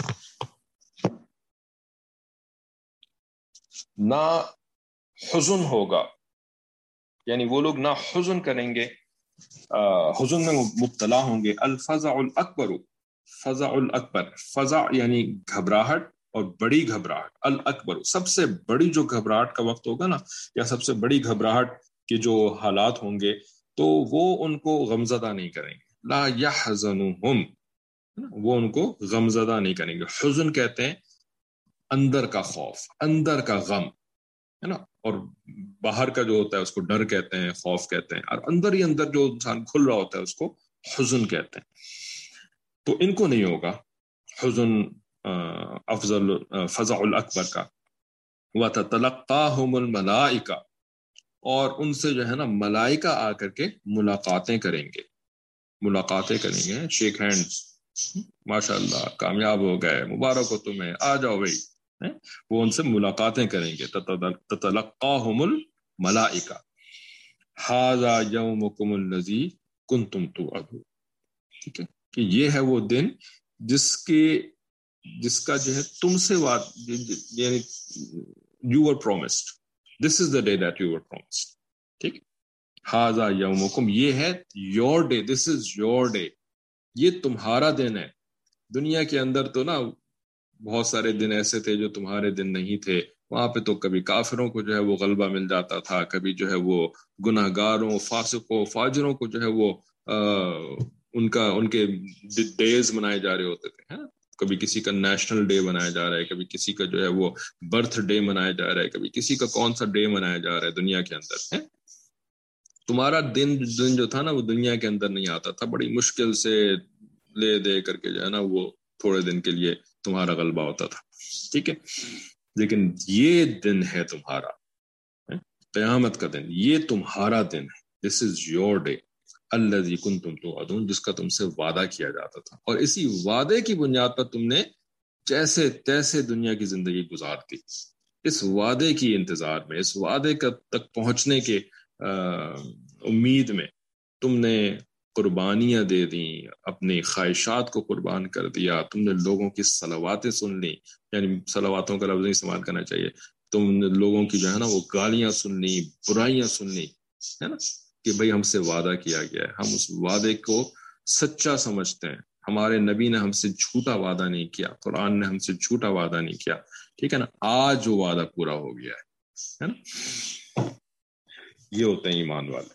نہ حزن ہوگا، یعنی وہ لوگ نہ حزن کریں گے، حزن میں مبتلا ہوں گے. الفزع الاکبر، فزع الاکبر، فزع یعنی گھبراہٹ اور بڑی گھبراہٹ. الاکبر، سب سے بڑی جو گھبراہٹ کا وقت ہوگا نا، یا سب سے بڑی گھبراہٹ کے جو حالات ہوں گے، تو وہ ان کو غمزدہ نہیں کریں گے. لا يحزنهم، وہ ان کو غمزدہ نہیں کریں گے. حزن کہتے ہیں اندر کا خوف، اندر کا غم ہے نا، اور باہر کا جو ہوتا ہے اس کو ڈر کہتے ہیں، خوف کہتے ہیں، اور اندر ہی اندر جو انسان کھل رہا ہوتا ہے اس کو حزن کہتے ہیں. تو ان کو نہیں ہوگا حزن افضل فزع الاکبر کا. وَتَتَلَقَّاهُمُ الْمَلَائِكَةُ، اور ان سے جو ہے نا ملائکہ آ کر کے ملاقاتیں کریں گے، ملاقاتیں کریں گے، شیک ہینڈز، ماشاء اللہ کامیاب ہو گئے، مبارک ہو تمہیں، آ جاؤ بھائی. وہ ان سے ملاقاتیں کریں گے. تتلقاہم الملائکہ، ھذا یومکم الذی کنتم توعدون. ٹھیک ہے کہ یہ ہے وہ دن جس کے جس کا جو ہے تم سے وعد یعنی you were promised. This is the day that you were promised. ٹھیک ھذا یومکم یہ ہے your day. This is your day. یہ تمہارا دن ہے. دنیا کے اندر تو نا بہت سارے دن ایسے تھے جو تمہارے دن نہیں تھے. وہاں پہ تو کبھی کافروں کو جو ہے وہ غلبہ مل جاتا تھا, کبھی جو ہے وہ گناہ گاروں فاسقوں فاجروں کو جو ہے وہ آ, ان کا ان کے ڈیز منائے جا رہے ہوتے تھے, ہے نا. کبھی کسی کا نیشنل ڈے منایا جا رہا ہے, کبھی کسی کا جو ہے وہ برتھ ڈے منایا جا رہا ہے, کبھی کسی کا کون سا ڈے منایا جا رہا ہے دنیا کے اندر ہے. تمہارا دن دن جو تھا نا وہ دنیا کے اندر نہیں آتا تھا, بڑی مشکل سے لے دے کر کے جو ہے نا وہ تھوڑے دن کے لیے تمہارا غلبہ ہوتا تھا. ٹھیک ہے, لیکن یہ دن ہے تمہارا, قیامت کا دن, یہ تمہارا دن ہے. دس از یور ڈے الذی کنتم توعدون, جس کا تم سے وعدہ کیا جاتا تھا, اور اسی وعدے کی بنیاد پر تم نے جیسے تیسے دنیا کی زندگی گزار دی. اس وعدے کی انتظار میں, اس وعدے کا تک پہنچنے کے امید میں تم نے قربانیاں دے دیں, اپنی خواہشات کو قربان کر دیا. تم نے لوگوں کی صلواتیں سن لی, یعنی صلواتوں کا لفظ نہیں استعمال کرنا چاہیے. تم نے لوگوں کی جو ہے نا وہ گالیاں سن لی, برائیاں سن لی, ہے نا, کہ بھئی ہم سے وعدہ کیا گیا ہے, ہم اس وعدے کو سچا سمجھتے ہیں. ہمارے نبی نے ہم سے جھوٹا وعدہ نہیں کیا, قرآن نے ہم سے جھوٹا وعدہ نہیں کیا. ٹھیک ہے نا, آج وہ وعدہ پورا ہو گیا ہے نا. یہ ہوتے ہیں ایمان والے.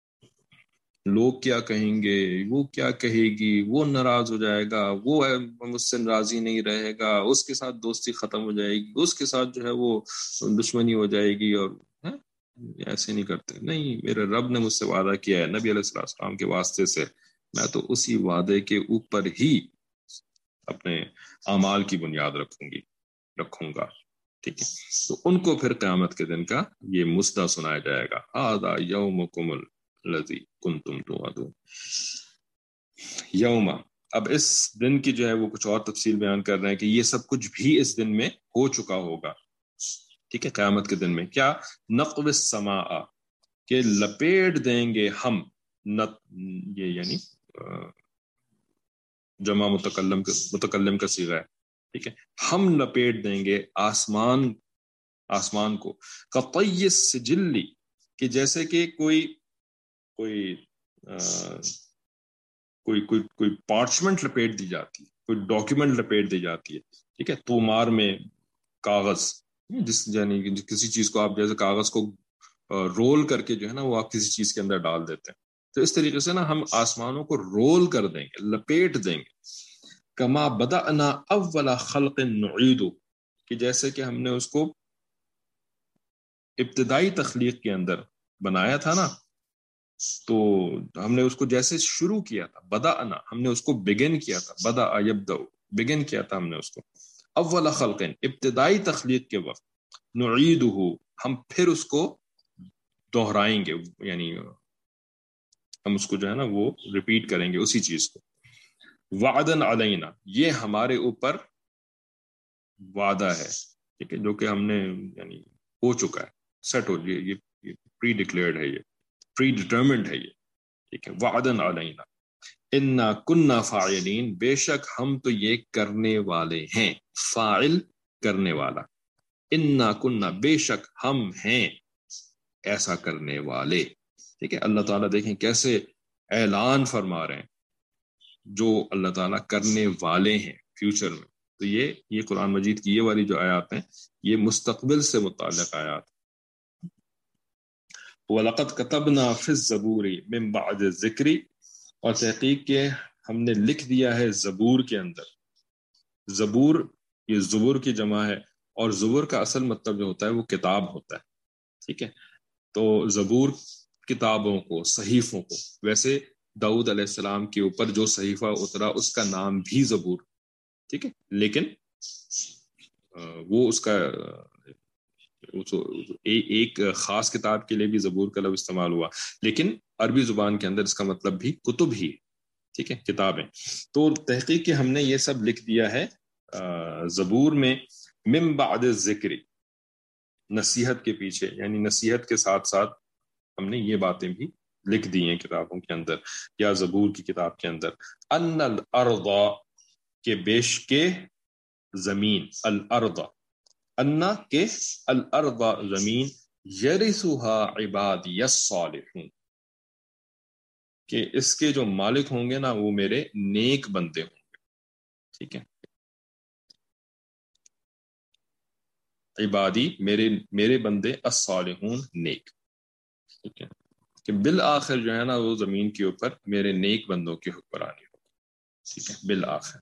لوگ کیا کہیں گے, وہ کیا کہے گی, وہ ناراض ہو جائے گا, وہ مجھ سے راضی نہیں رہے گا, اس کے ساتھ دوستی ختم ہو جائے گی, اس کے ساتھ جو ہے وہ دشمنی ہو جائے گی, اور ایسے نہیں کرتے. نہیں, میرے رب نے مجھ سے وعدہ کیا ہے نبی علیہ السلام کے واسطے سے, میں تو اسی وعدے کے اوپر ہی اپنے اعمال کی بنیاد رکھوں گی رکھوں گا. ٹھیک ہے, تو ان کو پھر قیامت کے دن کا یہ مصدع سنایا جائے گا. ھذا یومکم الذی کنتم توعدون. یوم, اب اس دن کی جو ہے وہ کچھ اور تفصیل بیان کر رہے ہیں کہ یہ سب کچھ بھی اس دن میں ہو چکا ہوگا. ٹھیک ہے, قیامت کے دن میں کیا, نقو السماء, کہ لپیٹ دیں گے ہم, نت یہ یعنی جمع متکلم متکلم کا صیغہ ہے. ٹھیک ہے, ہم لپیٹ دیں گے آسمان آسمان کو, کطی السجل, کہ جیسے کہ کوئی کوئی آ, کوئی کوئی کوئی پارچمنٹ لپیٹ دی جاتی ہے, کوئی ڈاکیومنٹ لپیٹ دی جاتی ہے. ٹھیک ہے, تومار میں کاغذ, جس یعنی کسی چیز کو آپ جیسے کاغذ کو رول کر کے جو ہے نا وہ آپ کسی چیز کے اندر ڈال دیتے ہیں, تو اس طریقے سے نا ہم آسمانوں کو رول کر دیں گے, لپیٹ دیں گے. کما بدأنا اول خلق نعید, کہ جیسے کہ ہم نے اس کو ابتدائی تخلیق کے اندر بنایا تھا نا, تو ہم نے اس کو جیسے شروع کیا تھا, بدأنا, ہم نے اس کو بگن کیا تھا, بدأ یبدأ, بگن کیا تھا ہم نے اس کو, اول خلق, ابتدائی تخلیق کے وقت, نعیدہ, ہم پھر اس کو دہرائیں گے, یعنی ہم اس کو جو ہے نا وہ ریپیٹ کریں گے اسی چیز کو. وعدن علینا, یہ ہمارے اوپر وعدہ ہے. ٹھیک ہے, جو کہ ہم نے یعنی ہو چکا ہے, سیٹ ہو, یہ یہ پری ڈکلیئرڈ ہے, یہ پری ڈٹرمنڈ ہے یہ. ٹھیک ہے, وعدن علینا انا کننا فاعلین, بے شک ہم تو یہ کرنے والے ہیں, فاعل کرنے والا, انا کننا, بے شک ہم ہیں ایسا کرنے والے. ٹھیک ہے, اللہ تعالیٰ دیکھیں کیسے اعلان فرما رہے ہیں جو اللہ تعالیٰ کرنے والے ہیں فیوچر میں. تو یہ یہ قرآن مجید کی یہ والی جو آیات ہیں یہ مستقبل سے متعلق آیات. وَلَقَدْ كَتَبْنَا فِي الزَّبُورِ مِن بَعْدِ الذِّكْرِ, اور تحقیق کہ ہم نے لکھ دیا ہے زبور کے اندر. زبور یہ زبور کی جمع ہے, اور زبور کا اصل مطلب جو ہوتا ہے وہ کتاب ہوتا ہے. ٹھیک ہے, تو زبور کتابوں کو, صحیفوں کو, ویسے داؤد علیہ السلام کے اوپر جو صحیفہ اترا اس کا نام بھی زبور. ٹھیک ہے, لیکن وہ اس کا ایک خاص کتاب کے لیے بھی زبور کا لفظ استعمال ہوا, لیکن عربی زبان کے اندر اس کا مطلب بھی کتب ہی. ٹھیک ہے, کتابیں. تو تحقیق کہ ہم نے یہ سب لکھ دیا ہے زبور میں, من بعد الذکر, نصیحت کے پیچھے, یعنی نصیحت کے ساتھ ساتھ ہم نے یہ باتیں بھی لکھ دی ہیں کتابوں کے اندر یا زبور کی کتاب کے اندر، ان الارض کے بیش کے زمین، الارض انا کے الارض زمین، یرثها عبادی الصالحون کہ اس کے جو مالک ہوں گے نا وہ میرے نیک بندے ہوں گے. ٹھیک ہے، عبادی میرے میرے بندے، الصالحون نیک. ٹھیک ہے کہ بالآخر جو ہے نا وہ زمین کے اوپر میرے نیک بندوں کی حکمرانی ہو. ٹھیک ہے بالآخر.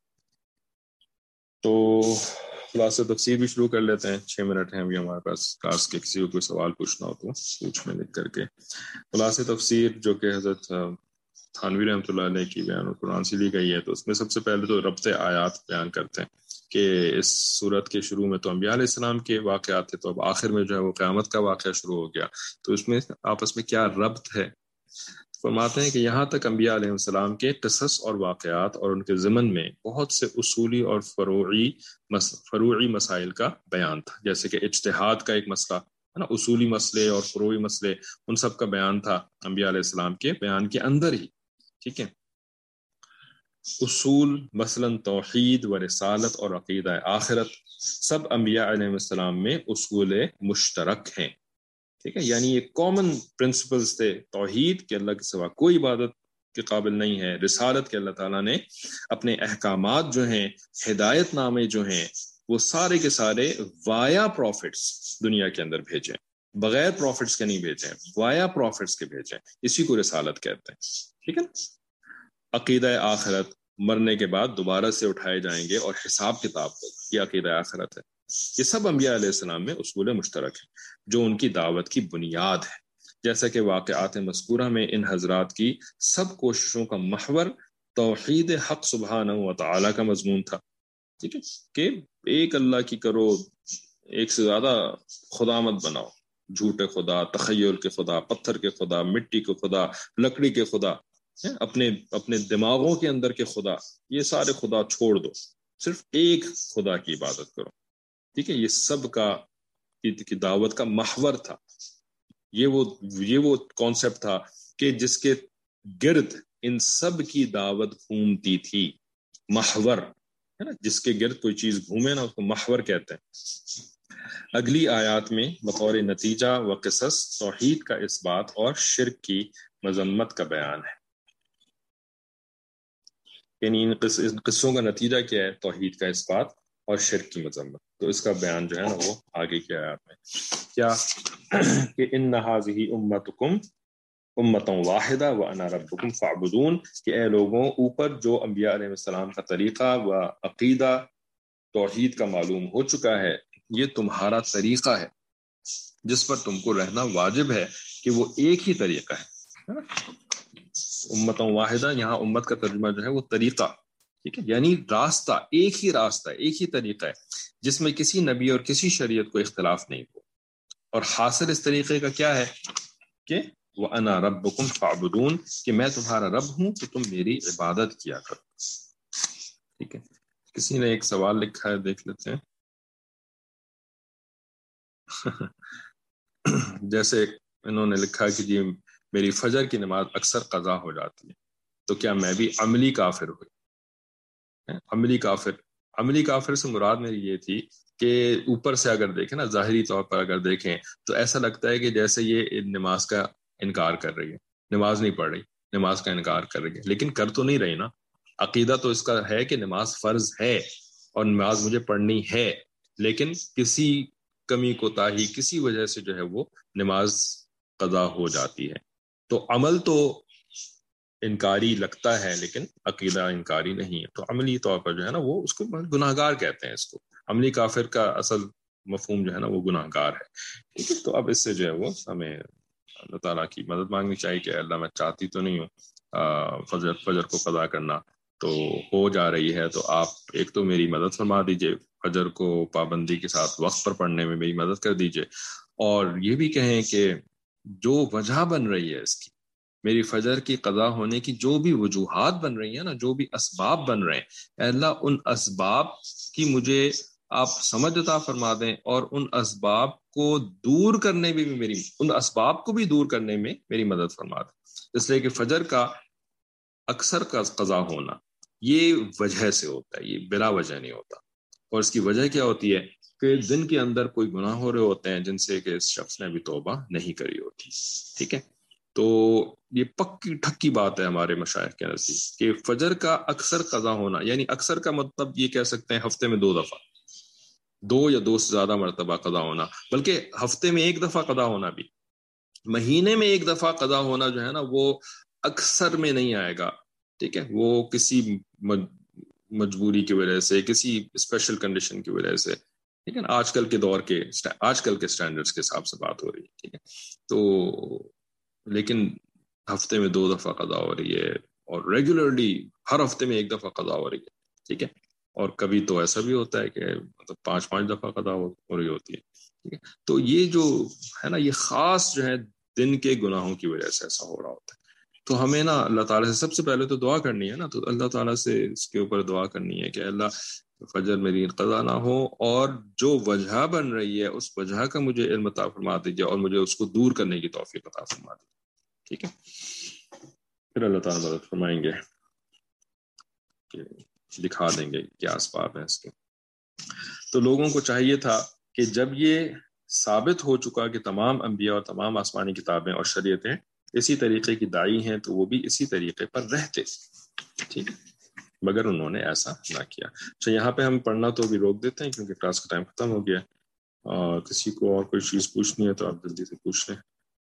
تو خلاصہ تفسیر بھی شروع کر لیتے ہیں، چھ منٹ ہیں ابھی ہمارے پاس. کلاس کے کسی کو کوئی سوال پوچھنا ہو تو پوچھ میں لکھ کر کے. خلاصہ تفسیر جو کہ حضرت تھانوی رحمۃ اللہ علیہ کی بیان القرآن سے لی گئی ہے، تو اس میں سب سے پہلے تو ربط آیات بیان کرتے ہیں کہ اس صورت کے شروع میں تو انبیاء علیہ السلام کے واقعات تھے، تو اب آخر میں جو ہے وہ قیامت کا واقعہ شروع ہو گیا، تو اس میں آپس میں کیا ربط ہے. فرماتے ہیں کہ یہاں تک انبیاء علیہ السلام کے قصص اور واقعات اور ان کے ضمن میں بہت سے اصولی اور فروعی مس فروعی مسائل کا بیان تھا، جیسے کہ اجتہاد کا ایک مسئلہ ہے نا، اصولی مسئلے اور فروعی مسئلے ان سب کا بیان تھا انبیاء علیہ السلام کے بیان کے اندر ہی. ٹھیک ہے، اصول مثلا توحید و رسالت اور عقیدہ آخرت سب انبیاء علیہ السلام میں اصول مشترک ہیں. ٹھیک ہے، یعنی یہ کامن پرنسپلز تھے، توحید کہ اللہ کے سوا کوئی عبادت کے قابل نہیں ہے، رسالت کہ اللہ تعالیٰ نے اپنے احکامات جو ہیں، ہدایت نامے جو ہیں، وہ سارے کے سارے وایا پروفٹس دنیا کے اندر بھیجے، بغیر پروفٹس کے نہیں بھیجے، وایا پروفٹس کے بھیجے، اسی کو رسالت کہتے ہیں. ٹھیک ہے، عقیدہ آخرت مرنے کے بعد دوبارہ سے اٹھائے جائیں گے اور حساب کتاب ہوگا، یہ عقیدہ آخرت ہے. یہ سب انبیاء علیہ السلام میں اصول مشترک ہیں جو ان کی دعوت کی بنیاد ہے. جیسا کہ واقعات مذکورہ میں ان حضرات کی سب کوششوں کا محور توحید حق سبحانہ و تعالی کا مضمون تھا. ٹھیک ہے کہ ایک اللہ کی کرو، ایک سے زیادہ خدا مت بناؤ، جھوٹے خدا، تخیل کے خدا، پتھر کے خدا، مٹی کے خدا، لکڑی کے خدا، اپنے اپنے دماغوں کے اندر کے خدا، یہ سارے خدا چھوڑ دو، صرف ایک خدا کی عبادت کرو. ٹھیک ہے، یہ سب کا کی دعوت کا محور تھا. یہ وہ یہ وہ کانسیپٹ تھا کہ جس کے گرد ان سب کی دعوت گھومتی تھی. محور ہے نا، جس کے گرد کوئی چیز گھومے نا اس کو محور کہتے ہیں. اگلی آیات میں بطور نتیجہ و قصص توحید کا اثبات اور شرک کی مذمت کا بیان ہے. یعنی ان قصوں کا نتیجہ کیا ہے؟ توحید کا اثبات اور شرک کی مذمت. تو اس کا بیان جو ہے نا وہ آگے کی آیات میں کیا کہ ان هذه امتکم امۃ واحدہ وانا ربکم فاعبدون، کہ اے لوگوں اوپر جو انبیاء علیہ السلام کا طریقہ و عقیدہ توحید کا معلوم ہو چکا ہے، یہ تمہارا طریقہ ہے جس پر تم کو رہنا واجب ہے کہ وہ ایک ہی طریقہ ہے. امت واحدہ، یہاں امت کا ترجمہ جو ہے وہ طریقہ. ٹھیک ہے، یعنی راستہ، ایک ہی راستہ، ایک ہی طریقہ ہے جس میں کسی نبی اور کسی شریعت کو اختلاف نہیں ہو. اور حاصل اس طریقے کا کیا ہے کہ وَأَنَا رَبُّكُمْ فَاعْبُدُونَ، کہ میں تمہارا رب ہوں کہ تم میری عبادت کیا کرو. ٹھیک ہے، کسی نے ایک سوال لکھا ہے، دیکھ لیتے ہیں. جیسے انہوں نے لکھا کہ جی میری فجر کی نماز اکثر قضا ہو جاتی ہے، تو کیا میں بھی عملی کافر ہوئی؟ عملی کافر عملی کافر سے مراد میری یہ تھی کہ اوپر سے اگر دیکھیں نا، ظاہری طور پر اگر دیکھیں تو ایسا لگتا ہے کہ جیسے یہ نماز کا انکار کر رہی ہے، نماز نہیں پڑھ رہی، نماز کا انکار کر رہی ہے، لیکن کر تو نہیں رہی نا. عقیدہ تو اس کا ہے کہ نماز فرض ہے اور نماز مجھے پڑھنی ہے، لیکن کسی کمی کوتاہی، کسی وجہ سے جو ہے وہ نماز قضا ہو جاتی ہے. تو عمل تو انکاری لگتا ہے لیکن عقیدہ انکاری نہیں ہے. تو عملی طور پر جو ہے نا وہ اس کو گناہگار کہتے ہیں. اس کو عملی کافر کا اصل مفہوم جو ہے نا وہ گناہگار ہے. ٹھیک ہے، تو اب اس سے جو ہے وہ ہمیں اللہ تعالیٰ کی مدد مانگنی چاہیے کہ اللہ میں چاہتی تو نہیں ہوں فجر فجر کو قضا کرنا، تو ہو جا رہی ہے، تو آپ ایک تو میری مدد فرما دیجئے، فجر کو پابندی کے ساتھ وقت پر پڑھنے میں میری مدد کر دیجئے، اور یہ بھی کہیں کہ جو وجہ بن رہی ہے اس کی، میری فجر کی قضا ہونے کی جو بھی وجوہات بن رہی ہیں نا، جو بھی اسباب بن رہے ہیں، اے اللہ ان اسباب کی مجھے آپ سمجھ عطا فرما دیں، اور ان اسباب کو دور کرنے میں بھی میری ان اسباب کو بھی دور کرنے میں میری مدد فرما دیں. اس لیے کہ فجر کا اکثر کا قضا ہونا یہ وجہ سے ہوتا ہے، یہ بلا وجہ نہیں ہوتا. اور اس کی وجہ کیا ہوتی ہے کہ دن کے اندر کوئی گناہ ہو رہے ہوتے ہیں جن سے کہ اس شخص نے ابھی توبہ نہیں کری ہوتی. ٹھیک ہے، تو یہ پکی ٹھکی بات ہے ہمارے مشائخ کے نزدیک کہ فجر کا اکثر قضا ہونا، یعنی اکثر کا مطلب یہ کہہ سکتے ہیں ہفتے میں دو دفعہ، دو یا دو سے زیادہ مرتبہ قضا ہونا، بلکہ ہفتے میں ایک دفعہ قضا ہونا بھی، مہینے میں ایک دفعہ قضا ہونا جو ہے نا وہ اکثر میں نہیں آئے گا. ٹھیک ہے، وہ کسی مجبوری کی وجہ سے، کسی اسپیشل کنڈیشن کی وجہ سے، ٹھیک ہے نا، آج کل کے دور کے آج کل کے سٹینڈرڈز کے حساب سے بات ہو رہی ہے. ٹھیک ہے، تو لیکن ہفتے میں دو دفعہ قضا ہو رہی ہے، اور ریگولرلی ہر ہفتے میں ایک دفعہ قضا ہو رہی ہے. ٹھیک ہے، اور کبھی تو ایسا بھی ہوتا ہے کہ مطلب پانچ پانچ دفعہ قضا ہو رہی ہوتی ہے. ٹھیک ہے، تو یہ جو ہے نا یہ خاص جو ہے دن کے گناہوں کی وجہ سے ایسا ہو رہا ہوتا ہے. تو ہمیں نا اللہ تعالیٰ سے سب سے پہلے تو دعا کرنی ہے نا، تو اللہ تعالیٰ سے اس کے اوپر دعا کرنی ہے کہ اللہ فجر میری قضا نہ ہو، اور جو وجہ بن رہی ہے اس وجہ کا مجھے علم عطا فرما دیجیے، اور مجھے اس کو دور کرنے کی توفیق عطا فرما دیجیے. ٹھیک ہے، پھر اللہ تعالیٰ مدد فرمائیں گے کہ دکھا دیں گے کیا اسباب ہیں اس کے. تو لوگوں کو چاہیے تھا کہ جب یہ ثابت ہو چکا کہ تمام انبیاء اور تمام آسمانی کتابیں اور شریعتیں اسی طریقے کی داعی ہیں، تو وہ بھی اسی طریقے پر رہتے. ٹھیک ہے، مگر انہوں نے ایسا نہ کیا. اچھا، یہاں پہ ہم پڑھنا تو بھی روک دیتے ہیں کیونکہ کلاس کا ٹائم ختم ہو گیا. اور کسی کو اور کوئی چیز پوچھنی ہے تو آپ جلدی سے پوچھ لیں،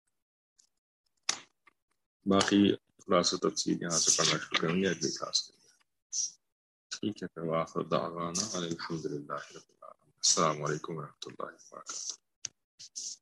باقی خلاصہ تفصیل یہاں سے پڑھنا شروع کریں گے اگلی کلاس کے. ٹھیک ہے، پھر وآخر دعوانا الحمد للہ رب العالمین. السلام علیکم ورحمۃ اللہ وبرکاتہ.